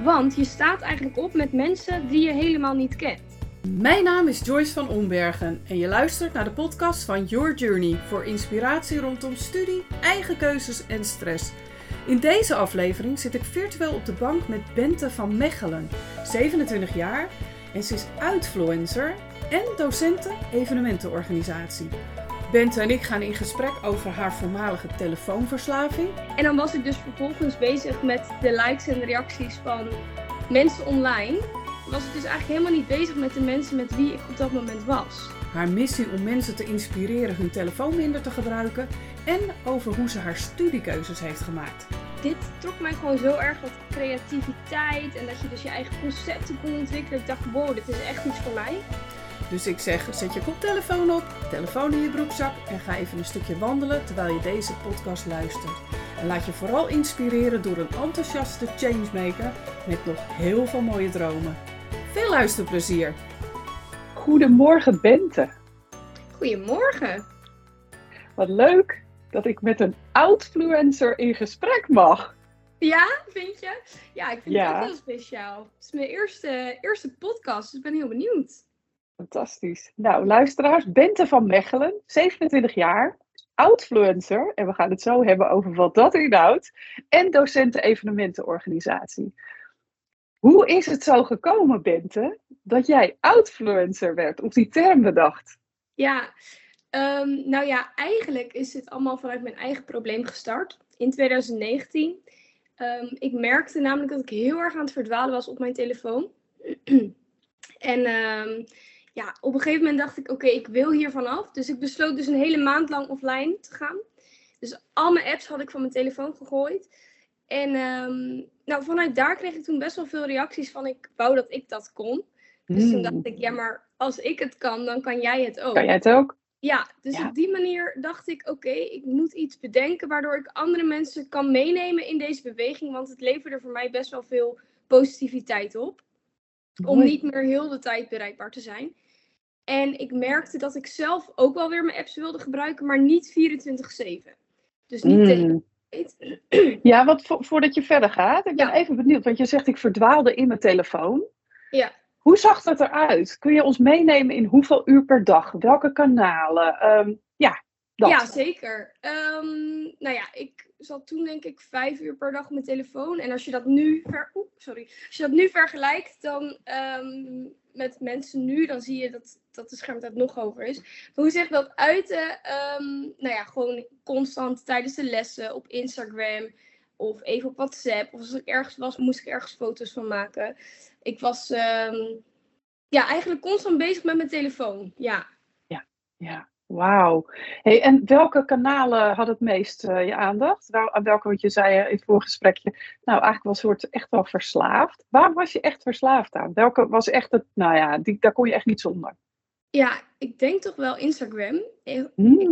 Want je staat eigenlijk op met mensen die je helemaal niet kent. Mijn naam is Joyce van Ombergen en je luistert naar de podcast van Your Journey voor inspiratie rondom studie, eigen keuzes en stress. In deze aflevering zit ik virtueel op de bank met Bente van Mechelen, 27 jaar en ze is uitfluencer en docente evenementenorganisatie. Bente en ik gaan in gesprek over haar voormalige telefoonverslaving. En dan was ik dus vervolgens bezig met de likes en de reacties van mensen online. Was ik dus eigenlijk helemaal niet bezig met de mensen met wie ik op dat moment was. Haar missie om mensen te inspireren hun telefoon minder te gebruiken en over hoe ze haar studiekeuzes heeft gemaakt. Dit trok mij gewoon zo erg, dat creativiteit en dat je dus je eigen concepten kon ontwikkelen. Ik dacht, wow, dit is echt iets voor mij. Dus ik zeg, zet je koptelefoon op, telefoon in je broekzak en ga even een stukje wandelen terwijl je deze podcast luistert. En laat je vooral inspireren door een enthousiaste changemaker met nog heel veel mooie dromen. Veel luisterplezier! Goedemorgen Bente. Goedemorgen. Wat leuk dat ik met een outfluencer in gesprek mag. Ja, vind je? Ja, ik vind het ook heel speciaal. Het is mijn eerste podcast, dus ik ben heel benieuwd. Fantastisch. Nou, luisteraars, Bente van Mechelen, 27 jaar, outfluencer, en we gaan het zo hebben over wat dat inhoudt, en docenten evenementenorganisatie. Hoe is het zo gekomen, Bente, dat jij outfluencer werd, of die term bedacht? Ja, nou ja, eigenlijk is dit allemaal vanuit mijn eigen probleem gestart in 2019. Ik merkte namelijk dat ik heel erg aan het verdwalen was op mijn telefoon. En ja, op een gegeven moment dacht ik, oké, ik wil hier vanaf. Dus ik besloot dus een hele maand lang offline te gaan. Dus al mijn apps had ik van mijn telefoon gegooid. En nou, vanuit daar kreeg ik toen best wel veel reacties van, ik wou dat ik dat kon. Dus toen dacht ik, ja, maar als ik het kan, dan kan jij het ook. Kan jij het ook? Ja, dus op die manier dacht ik, oké, ik moet iets bedenken waardoor ik andere mensen kan meenemen in deze beweging. Want het leverde voor mij best wel veel positiviteit op. Om Mooi. niet meer heel de tijd bereikbaar te zijn. En ik merkte dat ik zelf ook wel weer mijn apps wilde gebruiken, maar niet 24/7. Dus niet tegen de tijd. Ja, want voordat je verder gaat, ik ben even benieuwd, want je zegt ik verdwaalde in mijn telefoon. Ja. Hoe zag dat eruit? Kun je ons meenemen in hoeveel uur per dag? Welke kanalen? Dat. Ja, zeker. Nou ja, ik zat toen denk ik 5 uur per dag op mijn telefoon. En als je dat nu vergelijkt dan met mensen nu, dan zie je dat de schermtijd nog hoger is. Maar hoe zeg je dat uiten? Nou ja, gewoon constant tijdens de lessen op Instagram of even op WhatsApp. Of als ik ergens was, moest ik ergens foto's van maken. Ik was eigenlijk constant bezig met mijn telefoon. Ja. Wauw. Hey, en welke kanalen had het meest je aandacht? Aan welke, want je zei in het voorgesprekje, nou eigenlijk was soort echt wel verslaafd. Waar was je echt verslaafd aan? Welke was echt het, nou ja, daar kon je echt niet zonder. Ja, ik denk toch wel Instagram. Ik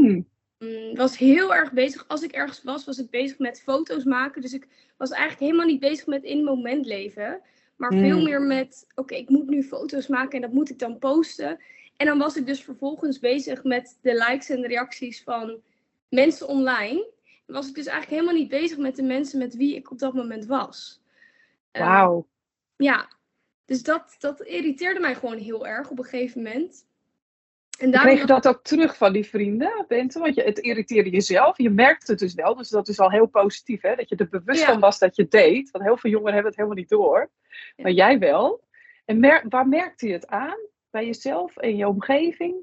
was heel erg bezig. Als ik ergens was ik bezig met foto's maken. Dus ik was eigenlijk helemaal niet bezig met in het moment leven. Maar veel meer met, oké, ik moet nu foto's maken en dat moet ik dan posten. En dan was ik dus vervolgens bezig met de likes en de reacties van mensen online. En was ik dus eigenlijk helemaal niet bezig met de mensen met wie ik op dat moment was. Wauw. Ja, dus dat irriteerde mij gewoon heel erg op een gegeven moment. En Kreeg je dat ook terug van die vrienden, Bente? Want het irriteerde jezelf. Je merkte het dus wel, dus dat is al heel positief, hè? Dat je er bewust van was dat je het deed. Want heel veel jongeren hebben het helemaal niet door. Ja. Maar jij wel. En waar merkte je het aan? Bij jezelf en je omgeving?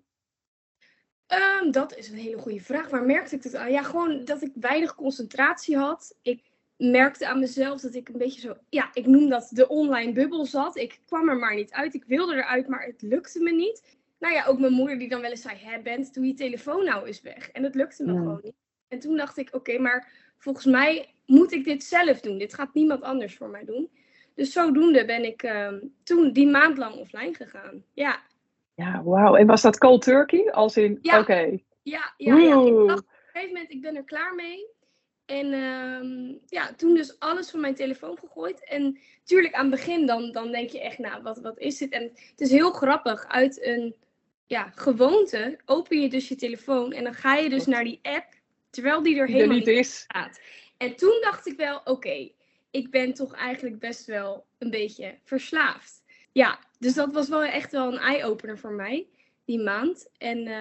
Dat is een hele goede vraag. Waar merkte ik het aan? Ja, gewoon dat ik weinig concentratie had. Ik merkte aan mezelf dat ik een beetje zo, ja, ik noem dat de online bubbel zat. Ik kwam er maar niet uit. Ik wilde eruit, maar het lukte me niet. Nou ja, ook mijn moeder die dan wel eens zei, Bent, doe je telefoon nou eens weg. En dat lukte me gewoon niet. En toen dacht ik, oké, maar volgens mij moet ik dit zelf doen. Dit gaat niemand anders voor mij doen. Dus zodoende ben ik toen die maand lang offline gegaan. Ja. Ja, wauw. En was dat cold turkey? Als in, ja. Oké. Ja. Ik dacht op een gegeven moment, ik ben er klaar mee. En toen dus alles van mijn telefoon gegooid. En tuurlijk aan het begin dan denk je echt, nou, wat is dit? En het is heel grappig. Uit een gewoonte open je dus je telefoon. En dan ga je dus naar die app, terwijl die er helemaal niet is. staat. En toen dacht ik wel, oké, ik ben toch eigenlijk best wel een beetje verslaafd. Ja, dus dat was wel echt wel een eye-opener voor mij, die maand.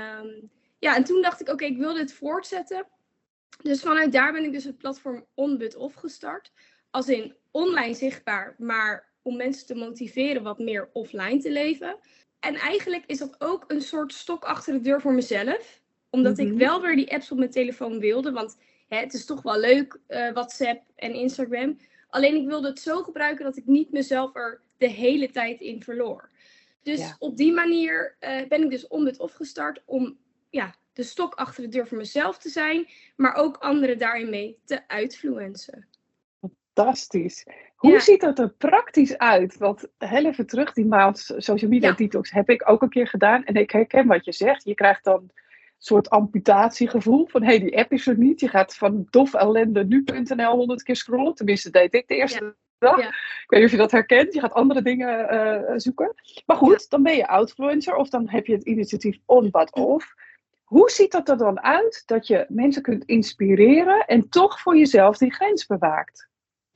En toen dacht ik, oké, ik wil dit voortzetten. Dus vanuit daar ben ik dus het platform On But Off gestart. Als in online zichtbaar, maar om mensen te motiveren wat meer offline te leven. En eigenlijk is dat ook een soort stok achter de deur voor mezelf. Omdat ik wel weer die apps op mijn telefoon wilde. Want het is toch wel leuk, WhatsApp en Instagram. Alleen ik wilde het zo gebruiken dat ik niet mezelf er de hele tijd in verloor. Dus op die manier ben ik dus On But Off gestart om de stok achter de deur voor mezelf te zijn. Maar ook anderen daarin mee te influencen. Fantastisch. Hoe ziet dat er praktisch uit? Want heel even terug, die maand social media detox heb ik ook een keer gedaan. En ik herken wat je zegt. Je krijgt dan een soort amputatiegevoel van die app is er niet. Je gaat van dof ellende nu.nl 100 keer scrollen. Tenminste, deed ik de eerste dag. Ja. Ik weet niet of je dat herkent. Je gaat andere dingen zoeken. Maar goed, dan ben je influencer of dan heb je het initiatief On But Off. Hoe ziet dat er dan uit dat je mensen kunt inspireren en toch voor jezelf die grens bewaakt?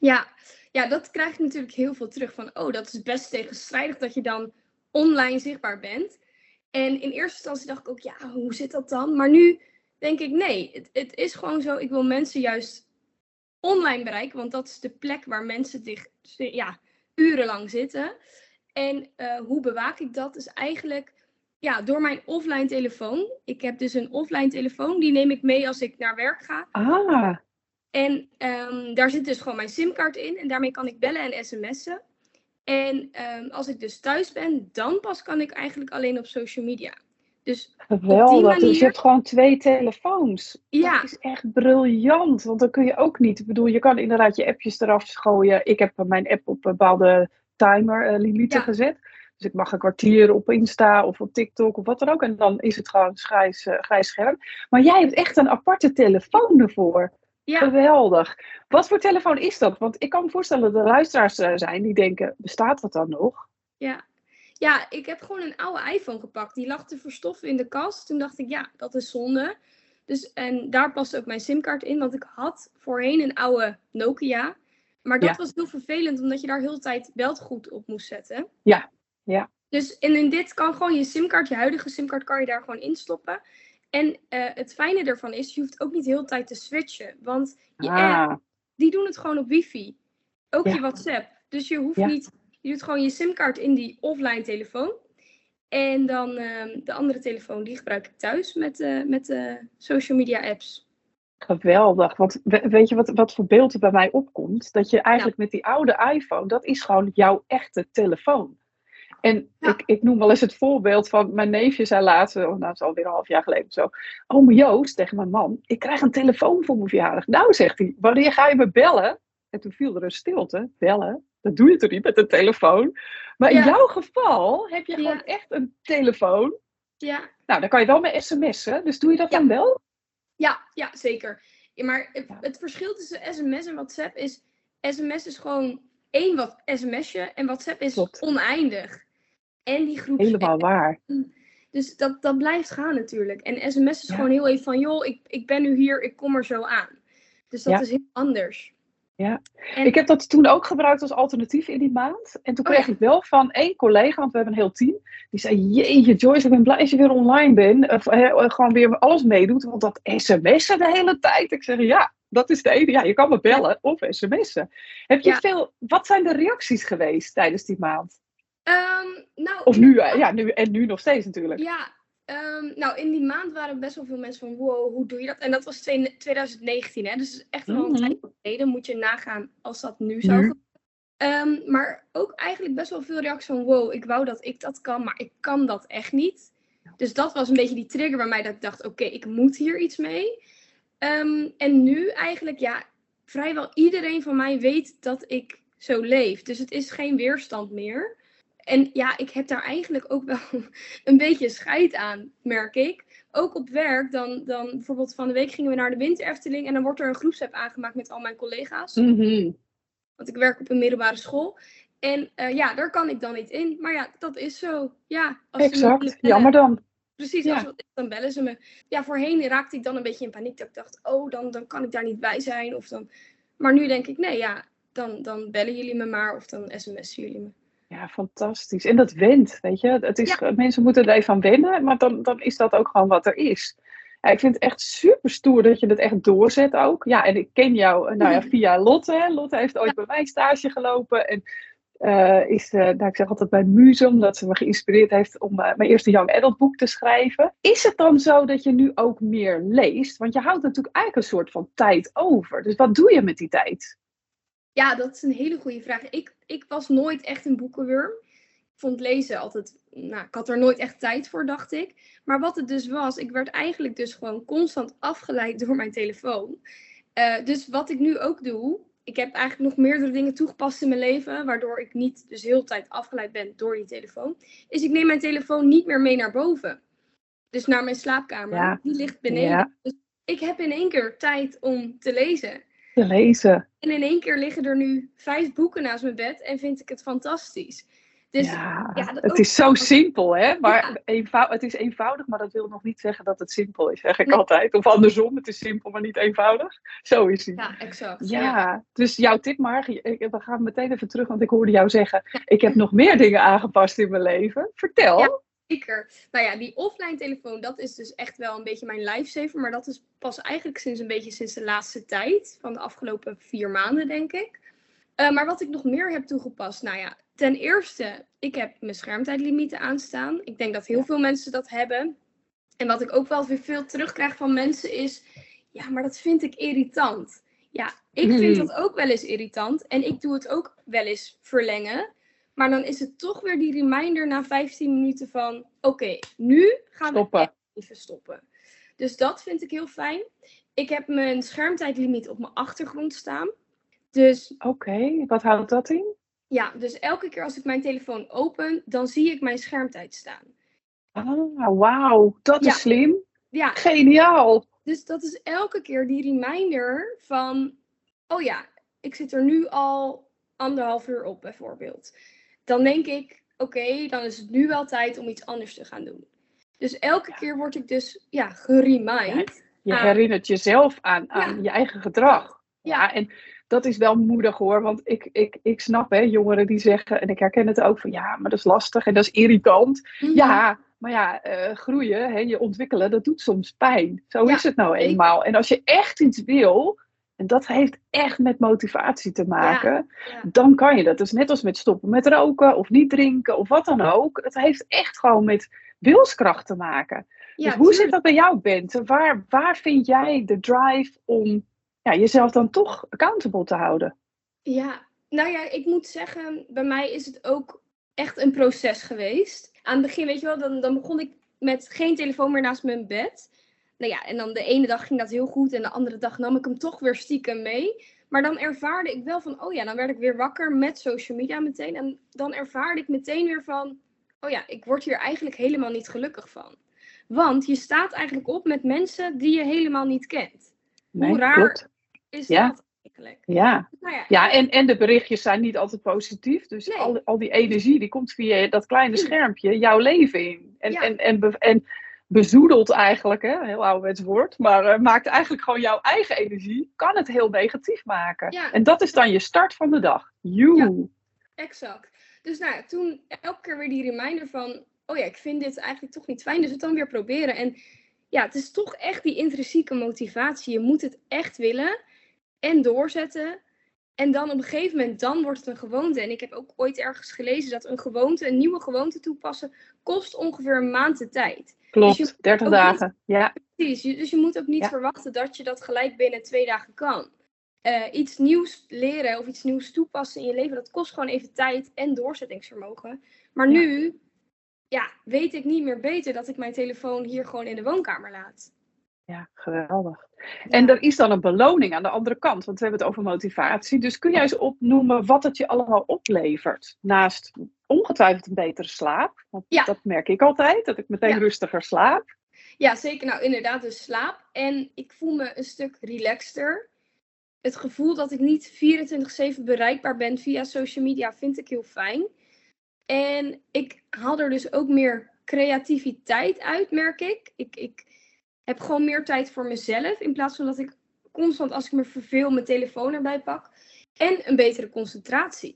Ja, dat krijg je natuurlijk heel veel terug van, dat is best tegenstrijdig dat je dan online zichtbaar bent. En in eerste instantie dacht ik ook, hoe zit dat dan? Maar nu denk ik, nee, het is gewoon zo, ik wil mensen juist online bereiken, want dat is de plek waar mensen urenlang zitten. En hoe bewaak ik dat? Dus eigenlijk door mijn offline telefoon. Ik heb dus een offline telefoon, die neem ik mee als ik naar werk ga. Ah. En daar zit dus gewoon mijn simkaart in. En daarmee kan ik bellen en sms'en. En als ik dus thuis ben, dan pas kan ik eigenlijk alleen op social media. Dus geweldig, op die manier... dus je hebt gewoon 2 telefoons. Ja. Dat is echt briljant, want dan kun je ook niet... Ik bedoel, je kan inderdaad je appjes eraf gooien. Ik heb mijn app op een bepaalde timer-limieten gezet. Dus ik mag een kwartier op Insta of op TikTok of wat dan ook. En dan is het gewoon grijs scherm. Maar jij hebt echt een aparte telefoon ervoor. Ja. Geweldig. Wat voor telefoon is dat? Want ik kan me voorstellen dat er luisteraars zijn die denken, bestaat dat dan nog? Ja, ik heb gewoon een oude iPhone gepakt. Die lag te verstoffen in de kast. Toen dacht ik, dat is zonde. Dus, en daar past ook mijn simkaart in. Want ik had voorheen een oude Nokia. Maar dat was heel vervelend, omdat je daar heel de tijd beltegoed op moest zetten. Ja. Dus in dit kan gewoon je simkaart, je huidige simkaart, kan je daar gewoon instoppen. En het fijne ervan is, je hoeft ook niet de hele tijd te switchen. Want je app, die doen het gewoon op wifi. Ook je WhatsApp. Dus je hoeft niet, je doet gewoon je simkaart in die offline telefoon. En dan de andere telefoon, die gebruik ik thuis met de social media apps. Geweldig, want weet je wat voor beeld er bij mij opkomt? Dat je eigenlijk met die oude iPhone, dat is gewoon jouw echte telefoon. En ik noem wel eens het voorbeeld van mijn neefje zei laatst, dat is alweer een half jaar geleden of zo. Ome Joost, tegen mijn man, ik krijg een telefoon voor mijn verjaardag. Nou, zegt hij, wanneer ga je me bellen? En toen viel er een stilte. Bellen? Dat doe je toch niet met een telefoon? Maar in jouw geval heb je gewoon echt een telefoon. Ja. Nou, dan kan je wel met sms'en, dus doe je dat dan wel? Ja, zeker. Ja, maar het verschil tussen sms en WhatsApp is, sms is gewoon één sms'je en WhatsApp is oneindig. En die groeps... Helemaal waar. Dus dat blijft gaan natuurlijk. En sms is gewoon heel even van, joh, ik ben nu hier, ik kom er zo aan. Dus dat is heel anders. Ja, ik heb dat toen ook gebruikt als alternatief in die maand. En toen kreeg ik wel van één collega, want we hebben een heel team. Die zei, jeetje Joyce, ik ben blij dat je weer online bent. Gewoon weer alles meedoet, want dat sms'en de hele tijd. Ik zeg, dat is de ene. Ja, je kan me bellen of sms'en. Heb je wat zijn de reacties geweest tijdens die maand? Of nu, nu nog steeds natuurlijk. Ja, in die maand waren best wel veel mensen van, wow, hoe doe je dat? En dat was 2019, hè? Dus echt wel een tijd geleden. Moet je nagaan als dat nu zou gebeuren. Maar ook eigenlijk best wel veel reacties van, wow, ik wou dat ik dat kan, maar ik kan dat echt niet. Dus dat was een beetje die trigger bij mij dat ik dacht, oké, ik moet hier iets mee. En nu eigenlijk, vrijwel iedereen van mij weet dat ik zo leef. Dus het is geen weerstand meer. En ik heb daar eigenlijk ook wel een beetje scheid aan, merk ik. Ook op werk, dan bijvoorbeeld van de week gingen we naar de Winter Efteling en dan wordt er een groepsapp aangemaakt met al mijn collega's. Want ik werk op een middelbare school. En daar kan ik dan niet in. Maar dat is zo. Ja, als exact, jammer dan. Precies, dan bellen ze me. Ja, voorheen raakte ik dan een beetje in paniek. Dat ik dacht, dan kan ik daar niet bij zijn. Maar nu denk ik, nee, dan bellen jullie me maar of dan sms'en jullie me. Ja, fantastisch. En dat wendt, weet je. Mensen moeten er even aan wennen, maar dan is dat ook gewoon wat er is. Ja, ik vind het echt super stoer dat je het echt doorzet ook. Ja, en ik ken jou via Lotte. Lotte heeft ooit bij mij stage gelopen. En ik zeg altijd bij Muze, omdat ze me geïnspireerd heeft om mijn eerste young adult boek te schrijven. Is het dan zo dat je nu ook meer leest? Want je houdt natuurlijk eigenlijk een soort van tijd over. Dus wat doe je met die tijd? Ja, dat is een hele goede vraag. Ik was nooit echt een boekenwurm. Ik vond lezen altijd... ik had er nooit echt tijd voor, dacht ik. Maar wat het dus was, ik werd eigenlijk dus gewoon constant afgeleid door mijn telefoon. Dus wat ik nu ook doe... Ik heb eigenlijk nog meerdere dingen toegepast in mijn leven... waardoor ik niet dus heel de tijd afgeleid ben door die telefoon. Is ik neem mijn telefoon niet meer mee naar boven. Dus naar mijn slaapkamer. Ja. Die ligt beneden. Ja. Dus ik heb in één keer tijd om te lezen. En in één keer liggen er nu 5 boeken naast mijn bed en vind ik het fantastisch. Dus, het is zo simpel, hè? Maar het is eenvoudig, maar dat wil nog niet zeggen dat het simpel is, zeg ik altijd. Of andersom, het is simpel, maar niet eenvoudig. Zo is het. Ja, exact. Ja, dus jouw tip, Margie, we gaan meteen even terug, want ik hoorde jou zeggen, ik heb nog meer dingen aangepast in mijn leven. Vertel. Ja. Zeker. Nou ja, die offline telefoon, dat is dus echt wel een beetje mijn lifesaver. Maar dat is pas eigenlijk sinds de laatste tijd. Van de afgelopen 4 maanden, denk ik. Maar wat ik nog meer heb toegepast. Nou ja, ten eerste, ik heb mijn schermtijdlimieten aanstaan. Ik denk dat heel veel mensen dat hebben. En wat ik ook wel weer veel terugkrijg van mensen is... Ja, maar dat vind ik irritant. Ja, ik vind dat ook wel eens irritant. En ik doe het ook wel eens verlengen. Maar dan is het toch weer die reminder na 15 minuten van... Oké, nu gaan we echt even stoppen. Dus dat vind ik heel fijn. Ik heb mijn schermtijdlimiet op mijn achtergrond staan. Dus... Oké, wat houdt dat in? Ja, dus elke keer als ik mijn telefoon open, dan zie ik mijn schermtijd staan. Ah, wauw. Dat is slim. Ja. Geniaal. Dus dat is elke keer die reminder van... Oh ja, ik zit er nu al 1,5 uur op bijvoorbeeld. Dan denk ik, oké, dan is het nu wel tijd om iets anders te gaan doen. Dus elke keer word ik dus geremind. Je herinnert jezelf aan je eigen gedrag. Ja, en dat is wel moedig hoor. Want ik snap jongeren die zeggen, en ik herken het ook van ja, maar dat is lastig en dat is irritant. Mm-hmm. Ja, maar groeien, je ontwikkelen, dat doet soms pijn. Zo is het nou eenmaal. En als je echt iets wil... En dat heeft echt met motivatie te maken. Ja. Dan kan je dat. Dus net als met stoppen met roken of niet drinken of wat dan ook. Het heeft echt gewoon met wilskracht te maken. Ja, dus hoe zit dat bij jou, Bente? Waar vind jij de drive om jezelf dan toch accountable te houden? Ja, nou ja, ik moet zeggen, bij mij is het ook echt een proces geweest. Aan het begin, weet je wel, dan begon ik met geen telefoon meer naast mijn bed. Nou ja, en dan de ene dag ging dat heel goed en de andere dag nam ik hem toch weer stiekem mee. Maar dan ervaarde ik wel van, dan werd ik weer wakker met social media meteen. En dan ervaarde ik meteen weer van, ik word hier eigenlijk helemaal niet gelukkig van. Want je staat eigenlijk op met mensen die je helemaal niet kent. Nee, hoe raar klopt. Is dat eigenlijk? Ja, en de berichtjes zijn niet altijd positief. Dus nee. al die energie die komt via dat kleine schermpje jouw leven in. En bezoedelt eigenlijk, heel ouderwets woord, maar maakt eigenlijk gewoon jouw eigen energie, kan het heel negatief maken. Ja. En dat is dan je start van de dag. Ja, exact. Dus toen elke keer weer die reminder van, ik vind dit eigenlijk toch niet fijn, dus het dan weer proberen. En ja, het is toch echt die intrinsieke motivatie. Je moet het echt willen en doorzetten. En dan op een gegeven moment, dan wordt het een gewoonte. En ik heb ook ooit ergens gelezen dat een nieuwe gewoonte toepassen, kost ongeveer een maand de tijd. Klopt, dus 30 dagen. Ja. Precies, dus je moet ook niet verwachten dat je dat gelijk binnen 2 dagen kan. Iets nieuws leren of iets nieuws toepassen in je leven, dat kost gewoon even tijd en doorzettingsvermogen. Maar nu, weet ik niet meer beter dat ik mijn telefoon hier gewoon in de woonkamer laat. Ja, geweldig. Ja. En er is dan een beloning aan de andere kant, want we hebben het over motivatie. Dus kun jij eens opnoemen wat het je allemaal oplevert? Naast ongetwijfeld een betere slaap, want dat merk ik altijd, dat ik meteen rustiger slaap. Ja, zeker. Nou, inderdaad, dus slaap. En ik voel me een stuk relaxter. Het gevoel dat ik niet 24/7 bereikbaar ben via social media vind ik heel fijn. En ik haal er dus ook meer creativiteit uit, merk ik. Ik heb gewoon meer tijd voor mezelf. In plaats van dat ik constant, als ik me verveel, mijn telefoon erbij pak. en een betere concentratie.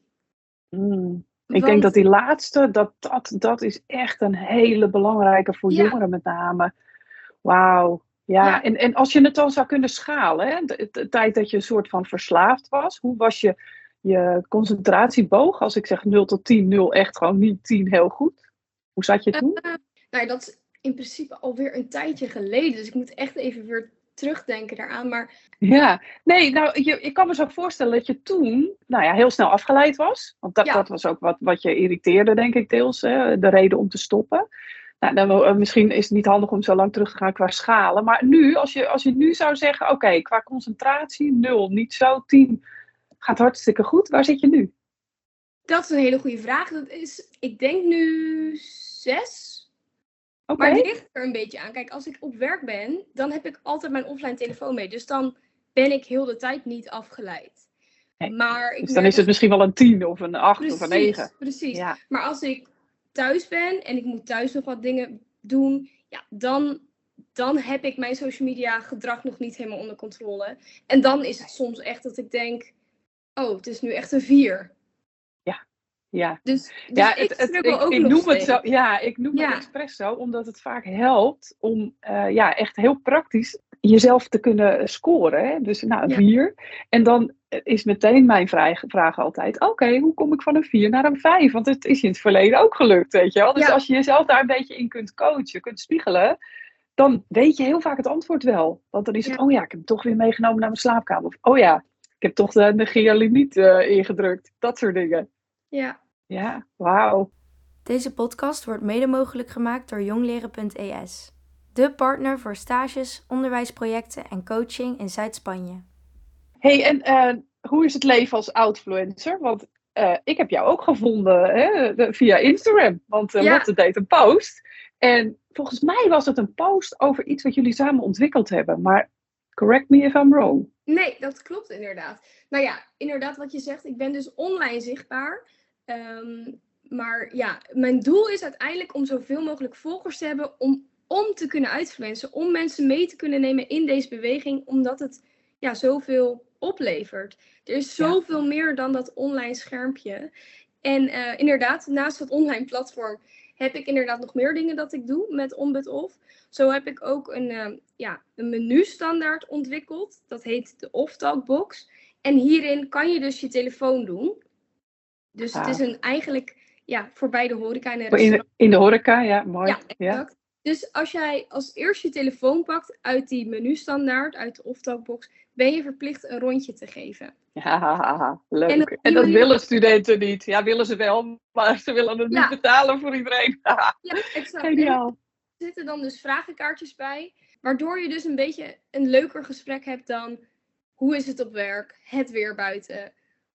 Ik denk dat die laatste, dat is echt een hele belangrijke voor Ja. jongeren met name. Wauw. Ja. En als je het dan zou kunnen schalen, hè, de tijd dat je een soort van verslaafd was, hoe was je concentratieboog? Als ik zeg 0 tot 10, 0 echt gewoon niet, 10 heel goed. Hoe zat je toen? Nou, dat is in principe alweer een tijdje geleden. Dus ik moet echt even weer terugdenken daaraan. Maar Ja, nee, nou, ik kan me zo voorstellen dat je toen heel snel afgeleid was. Want dat was ook wat je irriteerde, denk ik, deels. Hè, de reden om te stoppen. Nou, dan, misschien is het niet handig om zo lang terug te gaan qua schalen. Maar nu, als je nu zou zeggen, oké, qua concentratie 0, niet zo, 10, gaat hartstikke goed. Waar zit je nu? Dat is een hele goede vraag. Dat is, ik denk nu 6. Okay. Maar het ligt er een beetje aan. Kijk, als ik op werk ben, dan heb ik altijd mijn offline telefoon mee. Dus dan ben ik heel de tijd niet afgeleid. Nee. Maar dus dan is het misschien wel een 10 of een 8 of een 9. Precies. Ja. Maar als ik thuis ben en ik moet thuis nog wat dingen doen, dan heb ik mijn social media gedrag nog niet helemaal onder controle. En dan is het soms echt dat ik denk, oh, het is nu echt een 4. Ja. Dus ik noem het zo. Ja, ik noem het expres zo, omdat het vaak helpt om echt heel praktisch jezelf te kunnen scoren. Hè? Dus een 4. En dan is meteen mijn vraag altijd, oké, hoe kom ik van een 4 naar een 5? Want het is in het verleden ook gelukt, weet je wel. Dus als je jezelf daar een beetje in kunt coachen, kunt spiegelen, dan weet je heel vaak het antwoord wel. Want dan is het, ik heb hem toch weer meegenomen naar mijn slaapkamer. Of, ik heb toch de negeerlimiet ingedrukt. Dat soort dingen. Ja, wauw. Deze podcast wordt mede mogelijk gemaakt door jongleren.es. De partner voor stages, onderwijsprojecten en coaching in Zuid-Spanje. Hey, en hoe is het leven als outfluencer? Want ik heb jou ook gevonden via Instagram. Want Lotte deed een post. En volgens mij was het een post over iets wat jullie samen ontwikkeld hebben. Maar correct me if I'm wrong. Nee, dat klopt inderdaad. Nou ja, inderdaad wat je zegt. Ik ben dus online zichtbaar. Maar ja, mijn doel is uiteindelijk om zoveel mogelijk volgers te hebben om te kunnen uitfluencen. Om mensen mee te kunnen nemen in deze beweging. Omdat het zoveel oplevert. Er is zoveel meer dan dat online schermpje. En inderdaad, naast het online platform heb ik inderdaad nog meer dingen dat ik doe met Onbut Off. Zo heb ik ook een menustandaard ontwikkeld. Dat heet de Off-Talk Box. En hierin kan je dus je telefoon doen. Dus het is eigenlijk voor beide horeca en restaurant. In de horeca, ja, mooi. Ja, exact. Ja. Dus als jij als eerste je telefoon pakt uit die menustandaard, uit de Off-Talk Box, ben je verplicht een rondje te geven. Ja, leuk. En dat willen studenten niet. Ja, willen ze wel, maar ze willen het niet betalen voor iedereen. Ja, exact. Geniaal. Er zitten dan dus vragenkaartjes bij, waardoor je dus een beetje een leuker gesprek hebt dan hoe is het op werk, het weer buiten.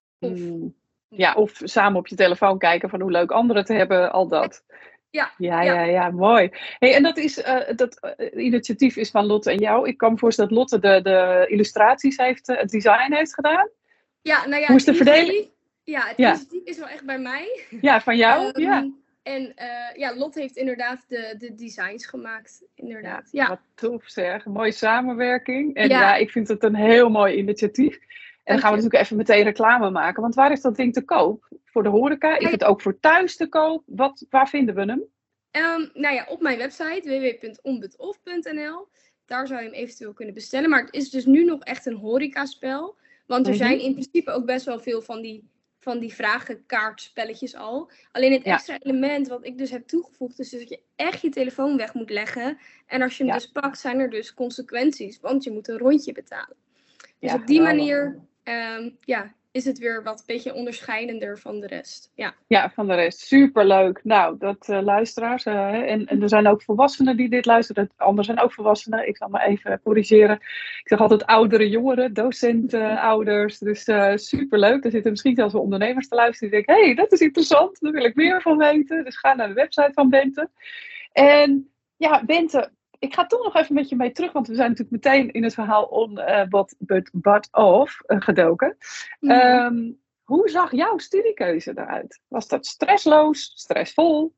Of samen op je telefoon kijken van hoe leuk anderen het hebben, al dat. Ja, mooi. Hey, en dat initiatief is van Lotte en jou. Ik kan me voorstellen dat Lotte de illustraties heeft, het design heeft gedaan. Ja, nou ja. Hoe is de verdeling? Ja, het initiatief is wel echt bij mij. Ja, van jou? En Lotte heeft inderdaad de designs gemaakt. Inderdaad. Ja, wat tof zeg. Mooie samenwerking. En ik vind het een heel mooi initiatief. En dan gaan we natuurlijk even meteen reclame maken. Want waar is dat ding te koop? Voor de horeca? Is het ook voor thuis te koop? Waar vinden we hem? Op mijn website www.onbutoff.nl. Daar zou je hem eventueel kunnen bestellen. Maar het is dus nu nog echt een horecaspel. Want er zijn in principe ook best wel veel van die vragenkaartspelletjes al. Alleen het extra element wat ik dus heb toegevoegd is dus dat je echt je telefoon weg moet leggen. En als je hem dus pakt, zijn er dus consequenties. Want je moet een rondje betalen. Dus op die manier is het weer wat een beetje onderscheidender van de rest. Ja, van de rest. Superleuk. Nou, dat luisteraars. En er zijn ook volwassenen die dit luisteren. Anderen zijn ook volwassenen. Ik zal me even corrigeren. Ik zeg altijd oudere jongeren, docenten, ouders. Dus superleuk. Er zitten misschien zelfs wel ondernemers te luisteren die denken, hey, dat is interessant. Daar wil ik meer van weten. Dus ga naar de website van Bente. En ja, Bente, ik ga toch nog even met je mee terug, want we zijn natuurlijk meteen in het verhaal on but off gedoken. Hoe zag jouw studiekeuze eruit? Was dat stressloos, stressvol?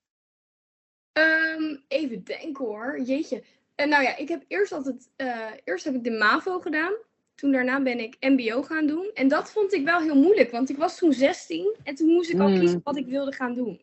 Even denken hoor, jeetje. Ik heb eerst heb ik de MAVO gedaan. Toen daarna ben ik mbo gaan doen. En dat vond ik wel heel moeilijk, want ik was toen 16 en toen moest ik al kiezen wat ik wilde gaan doen.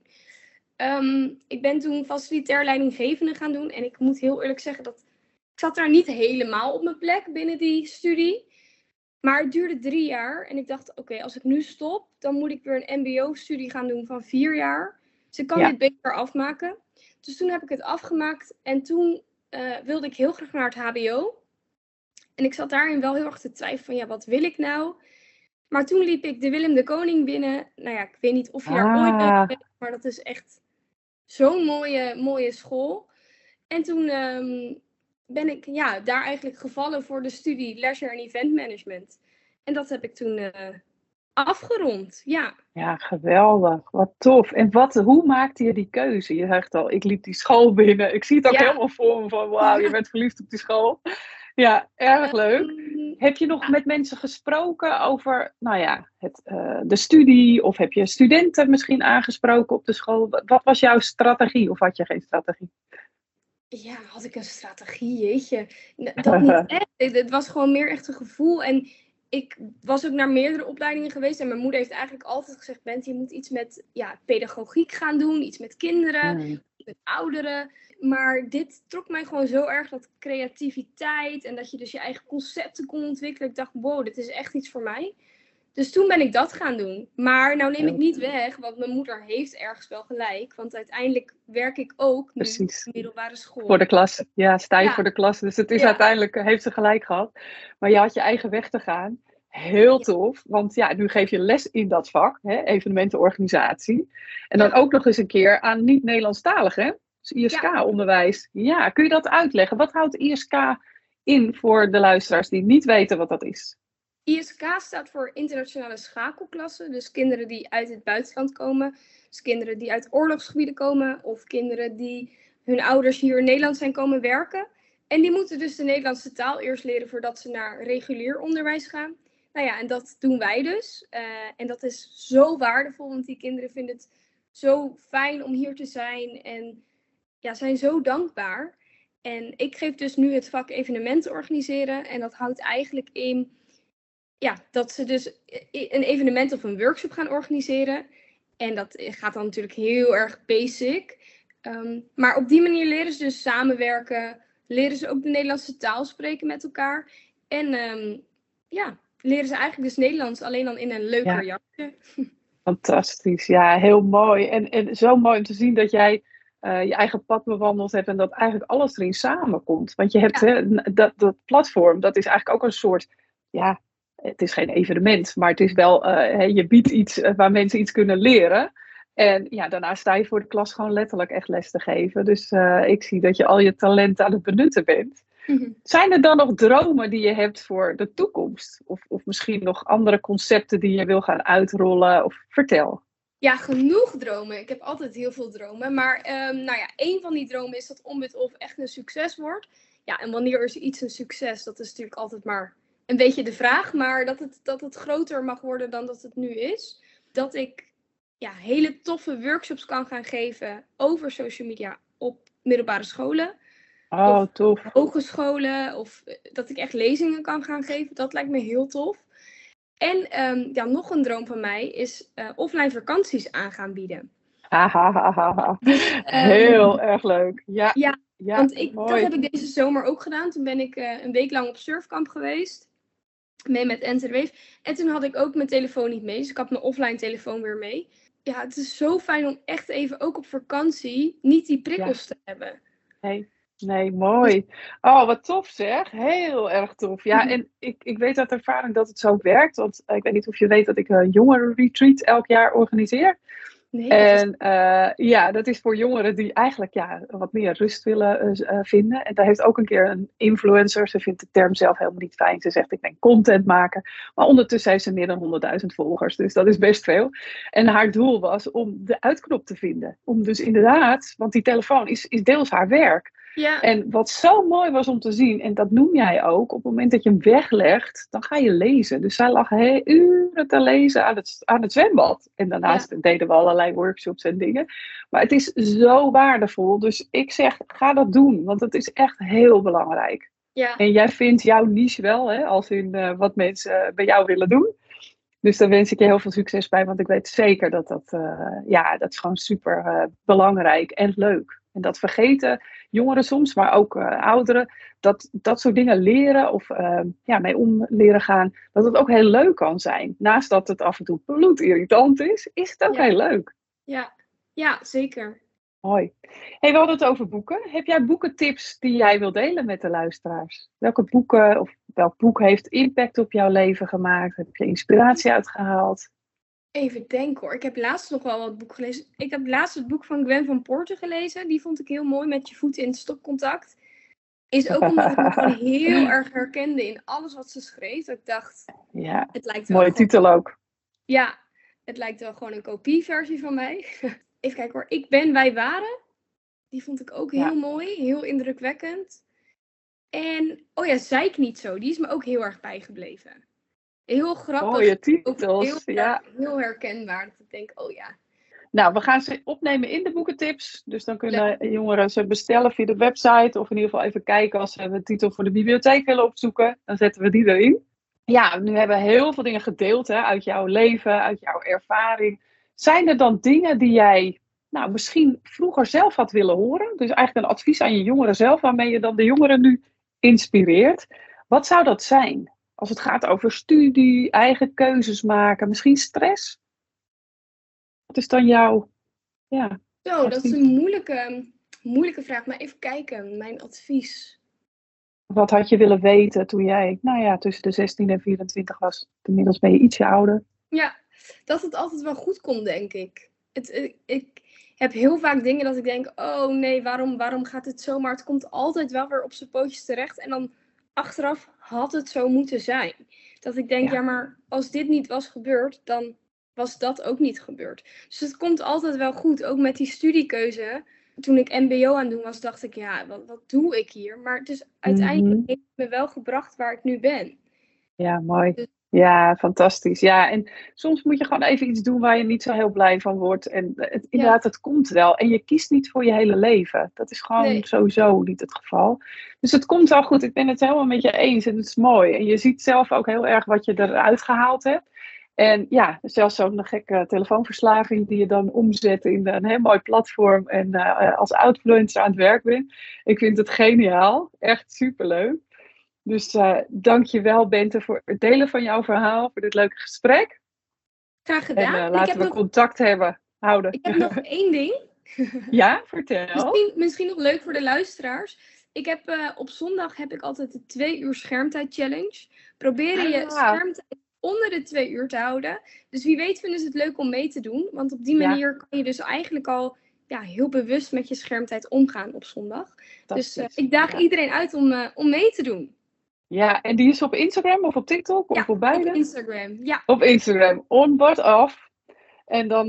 Ik ben toen facilitair leidinggevende gaan doen. En ik moet heel eerlijk zeggen dat ik zat daar niet helemaal op mijn plek binnen die studie. Maar het duurde 3 jaar. En ik dacht, oké, als ik nu stop, dan moet ik weer een mbo-studie gaan doen van 4 jaar. Dus ik kan dit beter afmaken. Dus toen heb ik het afgemaakt. En toen wilde ik heel graag naar het hbo. En ik zat daarin wel heel erg te twijfelen van, wat wil ik nou? Maar toen liep ik de Willem de Koning binnen. Nou ja, ik weet niet of je daar ooit bent geweest, maar dat is echt zo'n mooie school. En toen ben ik daar eigenlijk gevallen voor de studie Leisure en Event Management. En dat heb ik toen afgerond, ja. Ja, geweldig. Wat tof. En hoe maakte je die keuze? Je zegt al, ik liep die school binnen. Ik zie het ook helemaal voor me van, wauw, je bent verliefd op die school. Ja, erg leuk. Heb je nog met mensen gesproken over, de studie? Of heb je studenten misschien aangesproken op de school? Wat was jouw strategie? Of had je geen strategie? Ja, had ik een strategie, jeetje. Dat niet echt. Het was gewoon meer echt een gevoel. En ik was ook naar meerdere opleidingen geweest. En mijn moeder heeft eigenlijk altijd gezegd, Bent, je moet iets met pedagogiek gaan doen. Iets met kinderen, met ouderen. Maar dit trok mij gewoon zo erg, dat creativiteit. En dat je dus je eigen concepten kon ontwikkelen. Ik dacht, wow, dit is echt iets voor mij. Dus toen ben ik dat gaan doen. Maar nou neem ik niet weg, want mijn moeder heeft ergens wel gelijk. Want uiteindelijk werk ik ook nu op de middelbare school. Voor de klas. Ja, sta je voor de klas. Dus het is uiteindelijk, heeft ze gelijk gehad. Maar je had je eigen weg te gaan. Heel tof. Want nu geef je les in dat vak. Evenementenorganisatie. En dan ook nog eens een keer aan niet-Nederlandstaligen. Dus ISK-onderwijs. Ja, kun je dat uitleggen? Wat houdt ISK in voor de luisteraars die niet weten wat dat is? ISK staat voor internationale schakelklassen. Dus kinderen die uit het buitenland komen. Dus kinderen die uit oorlogsgebieden komen. Of kinderen die hun ouders hier in Nederland zijn komen werken. En die moeten dus de Nederlandse taal eerst leren voordat ze naar regulier onderwijs gaan. Nou ja, en dat doen wij dus. En dat is zo waardevol, want die kinderen vinden het zo fijn om hier te zijn. En zijn zo dankbaar. En ik geef dus nu het vak evenementen organiseren. En dat houdt eigenlijk in dat ze dus een evenement of een workshop gaan organiseren. En dat gaat dan natuurlijk heel erg basic. Maar op die manier leren ze dus samenwerken. Leren ze ook de Nederlandse taal spreken met elkaar. En leren ze eigenlijk dus Nederlands, alleen dan in een leuker jasje. Fantastisch, ja, heel mooi. En zo mooi om te zien dat jij je eigen pad bewandeld hebt en dat eigenlijk alles erin samenkomt. Want je hebt dat platform, dat is eigenlijk ook een soort, het is geen evenement, maar het is wel, je biedt iets waar mensen iets kunnen leren. En daarna sta je voor de klas gewoon letterlijk echt les te geven. Dus ik zie dat je al je talent aan het benutten bent. Mm-hmm. Zijn er dan nog dromen die je hebt voor de toekomst? Of misschien nog andere concepten die je wil gaan uitrollen? Of vertel. Ja, genoeg dromen. Ik heb altijd heel veel dromen. Maar één van die dromen is dat Ombud Off echt een succes wordt. Ja, en wanneer is iets een succes? Dat is natuurlijk altijd maar een beetje de vraag. Maar dat het groter mag worden dan dat het nu is. Dat ik hele toffe workshops kan gaan geven over social media op middelbare scholen. Oh, tof. Hogescholen. Of dat ik echt lezingen kan gaan geven. Dat lijkt me heel tof. En nog een droom van mij is offline vakanties aan gaan bieden. Dus, heel erg leuk. Ja, want dat heb ik deze zomer ook gedaan. Toen ben ik een week lang op surfkamp geweest. Mee met Enter the Wave. En toen had ik ook mijn telefoon niet mee. Dus ik had mijn offline telefoon weer mee. Ja, het is zo fijn om echt even ook op vakantie niet die prikkels te hebben. Nee, mooi. Oh, wat tof zeg. Heel erg tof. Ja, en ik weet uit ervaring dat het zo werkt. Want ik weet niet of je weet dat ik een jongerenretreat elk jaar organiseer. Nee, en dat is voor jongeren die eigenlijk wat meer rust willen vinden. En daar heeft ook een keer een influencer. Ze vindt de term zelf helemaal niet fijn. Ze zegt, ik ben content maken. Maar ondertussen heeft ze meer dan 100.000 volgers. Dus dat is best veel. En haar doel was om de uitknop te vinden. Om dus inderdaad, want die telefoon is deels haar werk. Ja. En wat zo mooi was om te zien, en dat noem jij ook, op het moment dat je hem weglegt, dan ga je lezen. Dus zij lag uren te lezen aan het zwembad. En daarnaast deden we allerlei workshops en dingen. Maar het is zo waardevol. Dus ik zeg, ga dat doen, want het is echt heel belangrijk. Ja, En jij vindt jouw niche wel, hè, als in wat mensen bij jou willen doen. Dus daar wens ik je heel veel succes bij, want ik weet zeker dat dat is gewoon super belangrijk en leuk. En dat vergeten jongeren soms, maar ook ouderen, dat soort dingen leren of mee om leren gaan, dat het ook heel leuk kan zijn. Naast dat het af en toe bloedirritant is het ook heel leuk. ja, zeker. Mooi. Hey, we hadden het over boeken. Heb jij boekentips die jij wilt delen met de luisteraars? Welke boeken of welk boek heeft impact op jouw leven gemaakt? Heb je inspiratie uitgehaald? Even denken hoor. Ik heb laatst nog wel wat boeken gelezen. Ik heb laatst het boek van Gwen van Poorten gelezen. Die vond ik heel mooi, met je voeten in het stopcontact. Is ook omdat ik me gewoon heel erg herkende in alles wat ze schreef. Dat ik dacht, Ja, het lijkt wel mooie gewoon... titel ook. Ja, het lijkt wel gewoon een kopieversie van mij. Even kijken hoor. Ik ben, wij waren. Die vond ik ook heel mooi. Heel indrukwekkend. En, zeik niet zo. Die is me ook heel erg bijgebleven. Heel grappig. Mooie titels, heel herkenbaar. Dat ik denk, Nou, we gaan ze opnemen in de boekentips. Dus dan kunnen jongeren ze bestellen via de website. Of in ieder geval even kijken als ze de titel voor de bibliotheek willen opzoeken. Dan zetten we die erin. Ja, nu hebben we heel veel dingen gedeeld uit jouw leven, uit jouw ervaring. Zijn er dan dingen die jij misschien vroeger zelf had willen horen? Dus eigenlijk een advies aan je jongeren zelf, waarmee je dan de jongeren nu inspireert. Wat zou dat zijn? Als het gaat over studie, eigen keuzes maken, misschien stress? Wat is dan jouw... Ja, dat is een moeilijke vraag. Maar even kijken, mijn advies. Wat had je willen weten toen jij tussen de 16 en 24 was? Inmiddels ben je ietsje ouder. Ja, dat het altijd wel goed komt, denk ik. Ik heb heel vaak dingen dat ik denk, oh nee, waarom gaat het zo? Maar het komt altijd wel weer op zijn pootjes terecht. En dan achteraf had het zo moeten zijn. Dat ik denk, maar als dit niet was gebeurd, dan was dat ook niet gebeurd. Dus het komt altijd wel goed. Ook met die studiekeuze. Toen ik mbo aan het doen was, dacht ik, wat doe ik hier? Maar het is uiteindelijk heeft het me wel gebracht waar ik nu ben. Ja, mooi. Dus... Ja, fantastisch. Ja, en soms moet je gewoon even iets doen waar je niet zo heel blij van wordt. En inderdaad, het komt wel. En je kiest niet voor je hele leven. Dat is gewoon sowieso niet het geval. Dus het komt wel goed. Ik ben het helemaal met je eens. En het is mooi. En je ziet zelf ook heel erg wat je eruit gehaald hebt. En zelfs zo'n gekke telefoonverslaving die je dan omzet in een heel mooi platform. En als influencer aan het werk bent. Ik vind het geniaal. Echt superleuk. Dus dank je wel, Bente, voor het delen van jouw verhaal, voor dit leuke gesprek. Graag gedaan. En laten we contact houden. Ik heb nog 1 ding. Ja, vertel. Misschien nog leuk voor de luisteraars. Ik heb op zondag heb ik altijd de 2 uur schermtijd challenge. Proberen je schermtijd onder de 2 uur te houden. Dus wie weet vinden ze het leuk om mee te doen. Want op die manier kan je dus eigenlijk al heel bewust met je schermtijd omgaan op zondag. Dus ik daag iedereen uit om mee te doen. Ja, en die is op Instagram of op TikTok of op beide? Op Instagram, ja. Op Instagram, on, but off. En dan,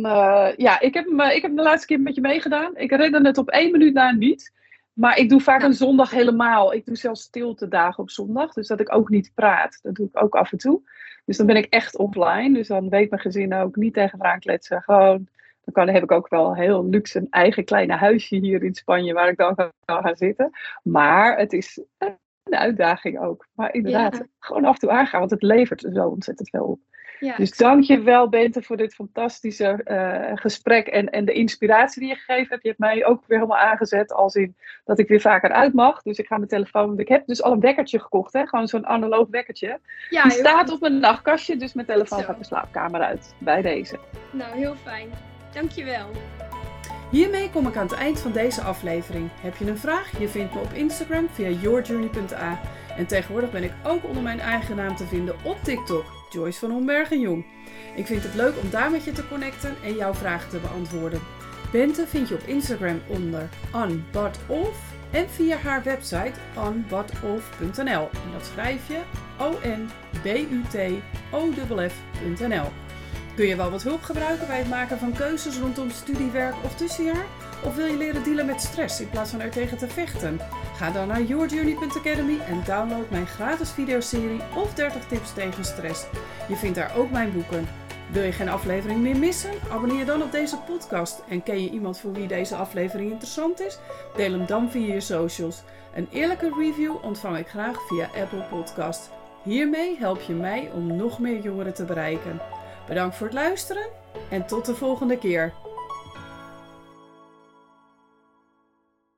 ik heb hem de laatste keer met je meegedaan. Ik redde het op 1 minuut na niet. Maar ik doe vaak een zondag helemaal. Ik doe zelfs stilte dagen op zondag. Dus dat ik ook niet praat. Dat doe ik ook af en toe. Dus dan ben ik echt offline. Dus dan weet mijn gezin ook niet tegen me aankletsen. Gewoon, dan heb ik ook wel heel luxe een eigen kleine huisje hier in Spanje. Waar ik dan kan gaan zitten. Maar het is een uitdaging ook. Maar inderdaad, gewoon af en toe aangaan. Want het levert zo ontzettend veel op. Ja. Dus dank je wel, Bente, voor dit fantastische gesprek en de inspiratie die je gegeven hebt. Je hebt mij ook weer helemaal aangezet als in dat ik weer vaker uit mag. Dus ik ga mijn telefoon... Ik heb dus al een wekkertje gekocht, hè? Gewoon zo'n analoog wekkertje. Ja, die staat op mijn nachtkastje, dus mijn telefoon gaat de slaapkamer uit. Bij deze. Nou, heel fijn. Dank je wel. Hiermee kom ik aan het eind van deze aflevering. Heb je een vraag? Je vindt me op Instagram via yourjourney.a. En tegenwoordig ben ik ook onder mijn eigen naam te vinden op TikTok, Joyce van Ombergen-Jong. Ik vind het leuk om daar met je te connecten en jouw vragen te beantwoorden. Bente vind je op Instagram onder onbutoff en via haar website onbutoff.nl. En dat schrijf je onbutoff.nl. Kun je wel wat hulp gebruiken bij het maken van keuzes rondom studie, werk of tussenjaar? Of wil je leren dealen met stress in plaats van er tegen te vechten? Ga dan naar yourjourney.academy en download mijn gratis videoserie of 30 tips tegen stress. Je vindt daar ook mijn boeken. Wil je geen aflevering meer missen? Abonneer dan op deze podcast. En ken je iemand voor wie deze aflevering interessant is? Deel hem dan via je socials. Een eerlijke review ontvang ik graag via Apple Podcast. Hiermee help je mij om nog meer jongeren te bereiken. Bedankt voor het luisteren en tot de volgende keer.